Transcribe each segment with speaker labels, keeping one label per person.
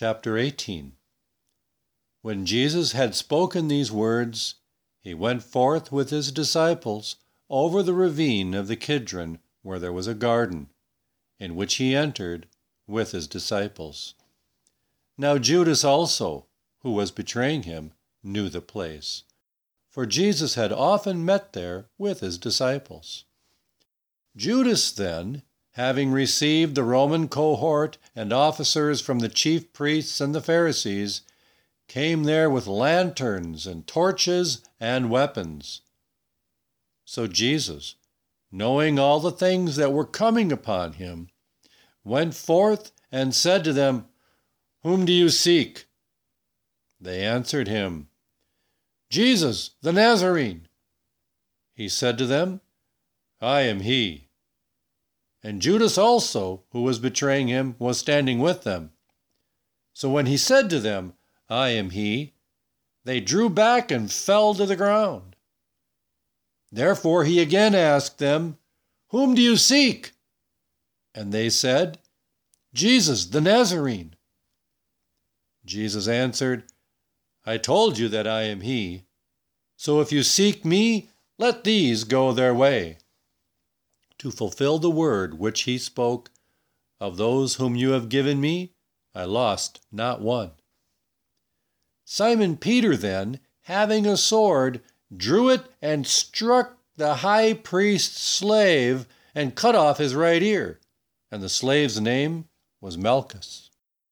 Speaker 1: Chapter 18. When Jesus had spoken these words, he went forth with his disciples over the ravine of the Kidron, where there was a garden, in which he entered with his disciples. Now Judas also, who was betraying him, knew the place, for Jesus had often met there with his disciples. Judas then, having received the Roman cohort and officers from the chief priests and the Pharisees, came there with lanterns and torches and weapons. So Jesus, knowing all the things that were coming upon him, went forth and said to them, "Whom do you seek?" They answered him, "Jesus, the Nazarene." He said to them, "I am he." And Judas also, who was betraying him, was standing with them. So when he said to them, "I am he," they drew back and fell to the ground. Therefore he again asked them, "Whom do you seek?" And they said, "Jesus, the Nazarene." Jesus answered, "I told you that I am he. So if you seek me, let these go their way." To fulfill the word which he spoke, "Of those whom you have given me, I lost not one." Simon Peter then, having a sword, drew it and struck the high priest's slave and cut off his right ear, and the slave's name was Malchus.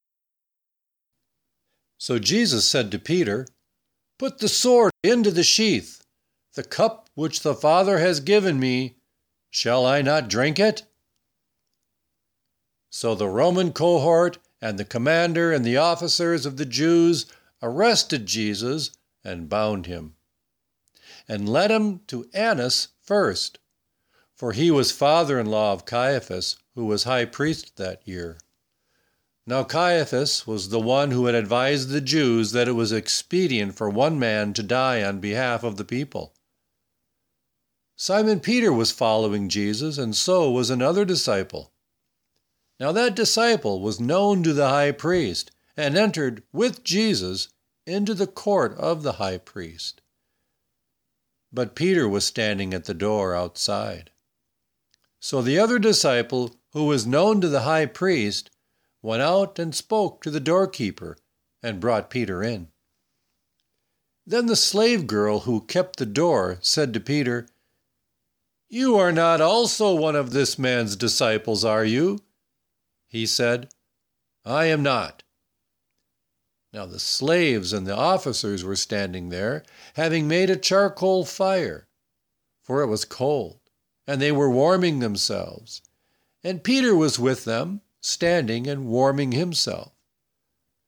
Speaker 1: So Jesus said to Peter, "Put the sword into the sheath. The cup which the Father has given me, shall I not drink it?" So the Roman cohort and the commander and the officers of the Jews arrested Jesus and bound him, and led him to Annas first, for he was father-in-law of Caiaphas, who was high priest that year. Now Caiaphas was the one who had advised the Jews that it was expedient for one man to die on behalf of the people. Simon Peter was following Jesus, and so was another disciple. Now that disciple was known to the high priest, and entered with Jesus into the court of the high priest. But Peter was standing at the door outside. So the other disciple, who was known to the high priest, went out and spoke to the doorkeeper, and brought Peter in. Then the slave girl who kept the door said to Peter, "You are not also one of this man's disciples, are you?" He said, "I am not." Now the slaves and the officers were standing there, having made a charcoal fire, for it was cold, and they were warming themselves. And Peter was with them, standing and warming himself.